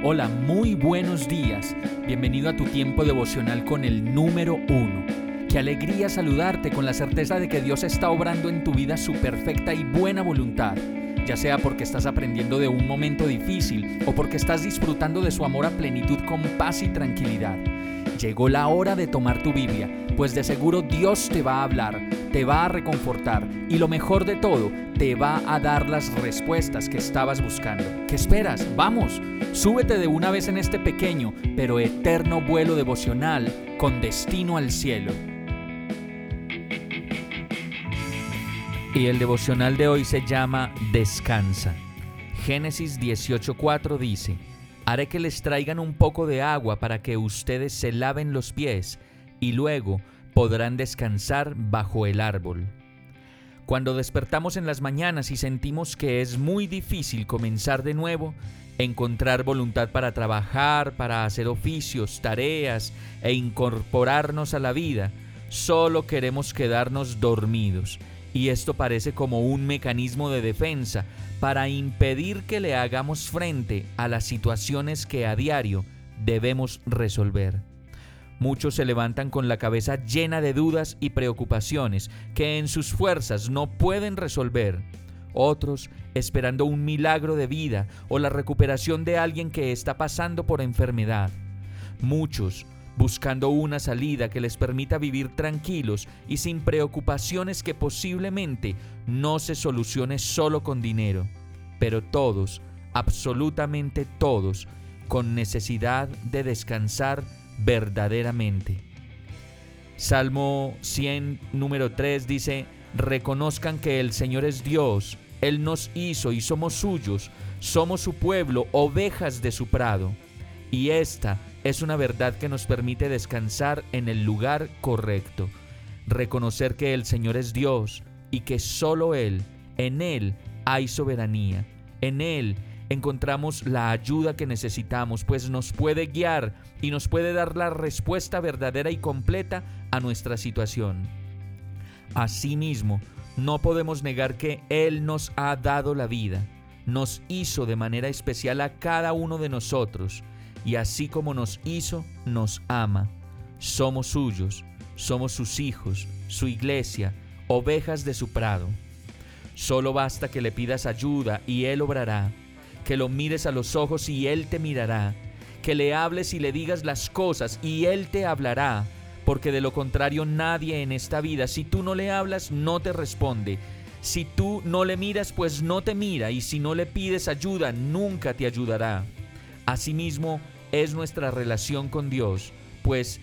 Hola, muy buenos días. Bienvenido a tu tiempo devocional con el número 1. Qué alegría saludarte con la certeza de que Dios está obrando en tu vida su perfecta y buena voluntad, ya sea porque estás aprendiendo de un momento difícil o porque estás disfrutando de su amor a plenitud con paz y tranquilidad. Llegó la hora de tomar tu Biblia, pues de seguro Dios te va a hablar, te va a reconfortar y lo mejor de todo, te va a dar las respuestas que estabas buscando. ¿Qué esperas? ¡Vamos! Súbete de una vez en este pequeño pero eterno vuelo devocional con destino al cielo. Y el devocional de hoy se llama Descansa. Génesis 18:4 dice: haré que les traigan un poco de agua para que ustedes se laven los pies y luego podrán descansar bajo el árbol. Cuando despertamos en las mañanas y sentimos que es muy difícil comenzar de nuevo, encontrar voluntad para trabajar, para hacer oficios, tareas e incorporarnos a la vida, solo queremos quedarnos dormidos. Y esto parece como un mecanismo de defensa para impedir que le hagamos frente a las situaciones que a diario debemos resolver. Muchos se levantan con la cabeza llena de dudas y preocupaciones que en sus fuerzas no pueden resolver. Otros esperando un milagro de vida o la recuperación de alguien que está pasando por enfermedad. Muchos buscando una salida que les permita vivir tranquilos y sin preocupaciones que posiblemente no se solucione solo con dinero, pero todos, absolutamente todos, con necesidad de descansar verdaderamente. Salmo 100, número 3 dice: reconozcan que el Señor es Dios, Él nos hizo y somos suyos, somos su pueblo, ovejas de su prado. Y esta es una verdad que nos permite descansar en el lugar correcto. Reconocer que el Señor es Dios y que solo Él, en Él hay soberanía. En Él encontramos la ayuda que necesitamos, pues nos puede guiar y nos puede dar la respuesta verdadera y completa a nuestra situación. Asimismo, no podemos negar que Él nos ha dado la vida, nos hizo de manera especial a cada uno de nosotros. Y así como nos hizo, nos ama. Somos suyos, somos sus hijos, su iglesia, ovejas de su prado. Solo basta que le pidas ayuda y Él obrará, que lo mires a los ojos y Él te mirará, que le hables y le digas las cosas y Él te hablará, porque de lo contrario nadie en esta vida, si tú no le hablas, no te responde. Si tú no le miras, pues no te mira, y si no le pides ayuda, nunca te ayudará. Asimismo, es nuestra relación con Dios, pues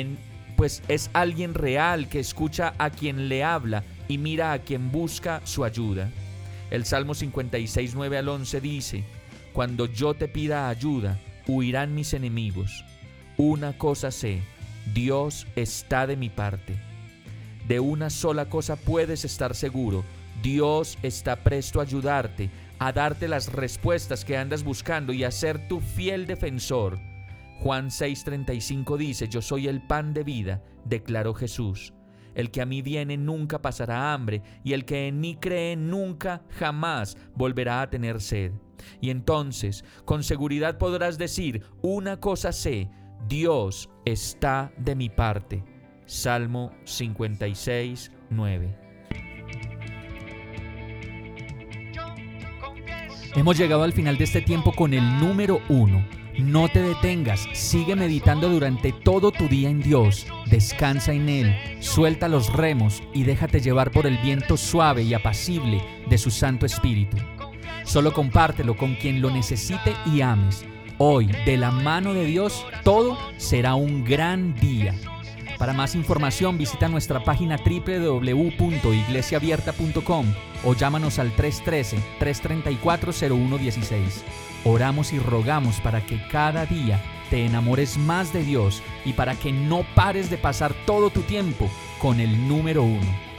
es alguien real que escucha a quien le habla y mira a quien busca su ayuda. El Salmo 56, 9 al 11 dice: cuando yo te pida ayuda, huirán mis enemigos. Una cosa sé, Dios está de mi parte. De una sola cosa puedes estar seguro: Dios está presto a ayudarte, a darte las respuestas que andas buscando y a ser tu fiel defensor. Juan 6:35 dice: yo soy el pan de vida, declaró Jesús. El que a mí viene nunca pasará hambre, y el que en mí cree nunca, jamás volverá a tener sed. Y entonces, con seguridad podrás decir: una cosa sé, Dios está de mi parte. Salmo 56, 9. Hemos llegado al final de este tiempo con el número 1. No te detengas, sigue meditando durante todo tu día en Dios, descansa en Él, suelta los remos y déjate llevar por el viento suave y apacible de su Santo Espíritu. Solo compártelo con quien lo necesite y ames. Hoy, de la mano de Dios, todo será un gran día. Para más información visita nuestra página www.iglesiaabierta.com o llámanos al 313-334-0116. Oramos y rogamos para que cada día te enamores más de Dios y para que no pares de pasar todo tu tiempo con el número 1.